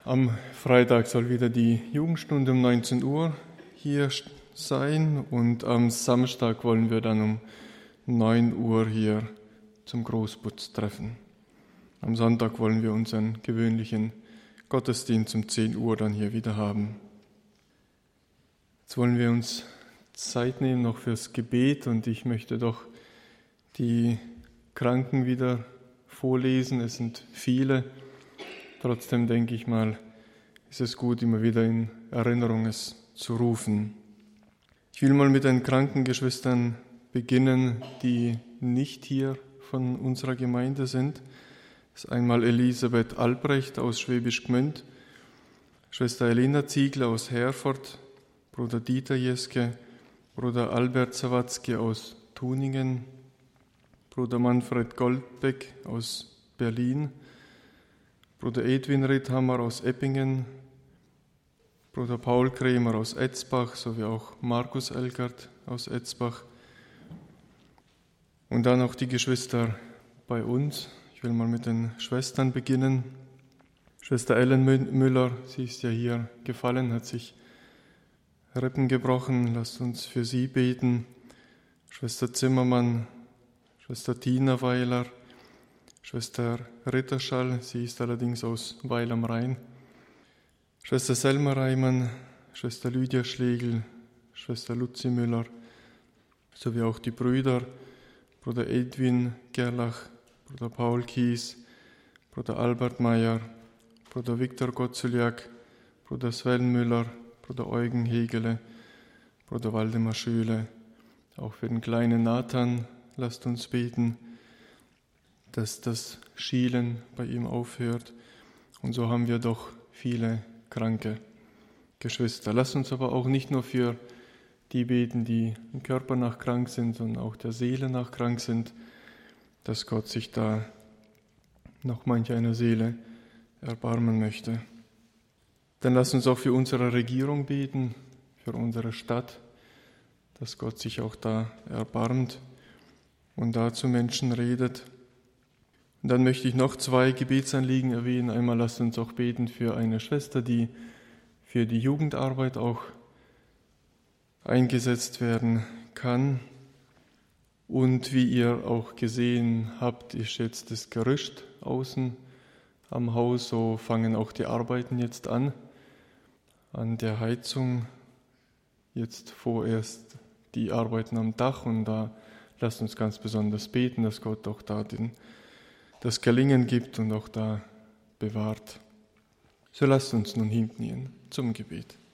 Am Freitag soll wieder die Jugendstunde um 19 Uhr hier sein und am Samstag wollen wir dann um 9 Uhr hier zum Großputz treffen. Am Sonntag wollen wir unseren gewöhnlichen Gottesdienst um 10 Uhr dann hier wieder haben. Jetzt wollen wir uns Zeit nehmen noch fürs Gebet und ich möchte doch die Kranken wieder vorlesen. Es sind viele. Trotzdem denke ich mal, ist es gut, immer wieder in Erinnerung es zu rufen. Ich will mal mit den kranken Geschwistern beginnen, die nicht hier von unserer Gemeinde sind. Das ist einmal Elisabeth Albrecht aus Schwäbisch Gmünd, Schwester Elena Ziegler aus Herford, Bruder Dieter Jeske, Bruder Albert Sawatzki aus Tuningen, Bruder Manfred Goldbeck aus Berlin, Bruder Edwin Ritthammer aus Eppingen, Bruder Paul Kremer aus Etzbach sowie auch Markus Elgert aus Etzbach und dann auch die Geschwister bei uns. Ich will mal mit den Schwestern beginnen. Schwester Ellen Müller, sie ist ja hier gefallen, hat sich Rippen gebrochen. Lasst uns für sie beten. Schwester Zimmermann, Schwester Tina Weiler, Schwester Ritterschall, sie ist allerdings aus Weil am Rhein, Schwester Selma Reimann, Schwester Lydia Schlegel, Schwester Luzi Müller, sowie auch die Brüder, Bruder Edwin Gerlach, Bruder Paul Kies, Bruder Albert Meyer, Bruder Viktor Gotzuliak, Bruder Sven Müller, Bruder Eugen Hegele, Bruder Waldemar Schüle. Auch für den kleinen Nathan lasst uns beten, dass das Schielen bei ihm aufhört. Und so haben wir doch viele kranke Geschwister. Lasst uns aber auch nicht nur für die beten, die im Körper nach krank sind, sondern auch der Seele nach krank sind, dass Gott sich da noch manch einer Seele erbarmen möchte. Dann lasst uns auch für unsere Regierung beten, für unsere Stadt, dass Gott sich auch da erbarmt und da zu Menschen redet. Und dann möchte ich noch 2 Gebetsanliegen erwähnen. Einmal lasst uns auch beten für eine Schwester, die für die Jugendarbeit auch eingesetzt werden kann. Und wie ihr auch gesehen habt, ist jetzt das Gerüst außen am Haus, so fangen auch die Arbeiten jetzt an der Heizung. Jetzt vorerst die Arbeiten am Dach und da lasst uns ganz besonders beten, dass Gott auch da das Gelingen gibt und auch da bewahrt. So lasst uns nun hinknien zum Gebet.